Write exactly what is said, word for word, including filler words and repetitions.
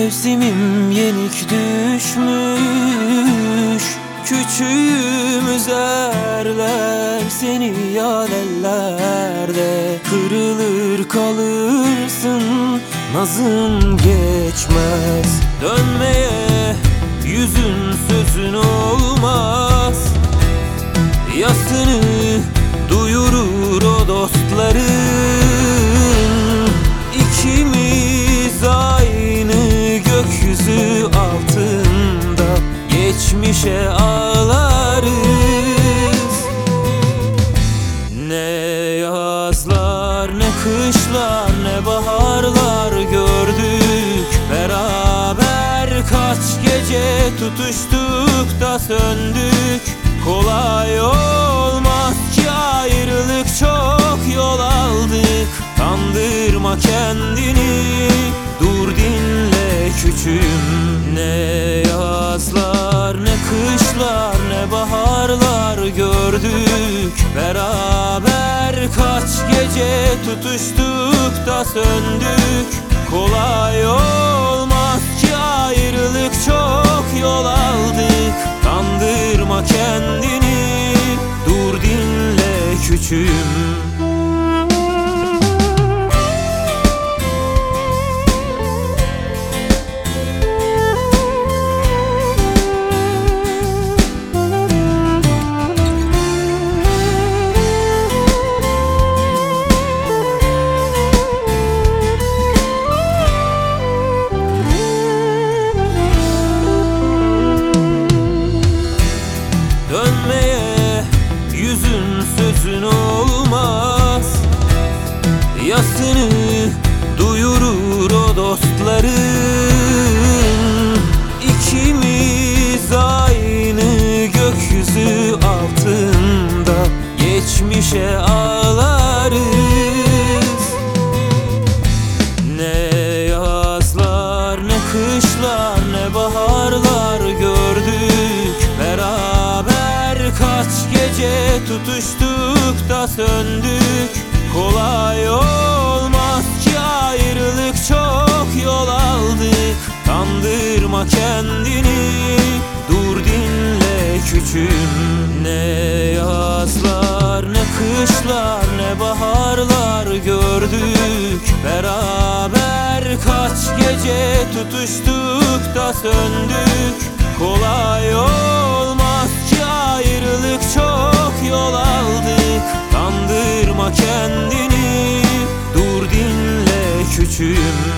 Mevsimim yenik düşmüş, küçüğüm üzerler seni yad ellerde. Kırılır kalırsın, nazın geçmez. Dönmeye yüzün sözün olmaz, yasını duyurur o dostların. İkimiz aynı gökyüzü altında, geçmişe ağlarız. Ne yazlar ne kışlar ne baharlar gördük beraber. Kaç gece tutuştuk da söndük. Kolay olmaz ki ayrılık, çok yol aldık. Kandırma kendini, dur dinle küçüğüm. Ne yazlar ne kışlar ne baharlar gördük beraber. Kaç gece tutuştuk da söndük. Kolay olmaz ki ayrılık, çok yol aldık. Kandırma kendini, dur dinle küçüğüm. Dönmeye yüzün sözün olmaz, yasını duyurur o dostların. İkimiz aynı gökyüzü altında, geçmişe ağlarız. Ne yazlar ne kışlar ne baharlar gördük beraber. Kaç gece tutuştuk da söndük. Kolay olmaz ki ayrılık, çok yol aldık. Kandırma kendini, dur dinle küçüğüm. Ne yazlar ne kışlar ne baharlar gördük beraber. Kaç gece tutuştuk da söndük. Kolay olmaz ki ayrılık, çok yol aldık. Kandırma kendini, dur dinle küçüğüm.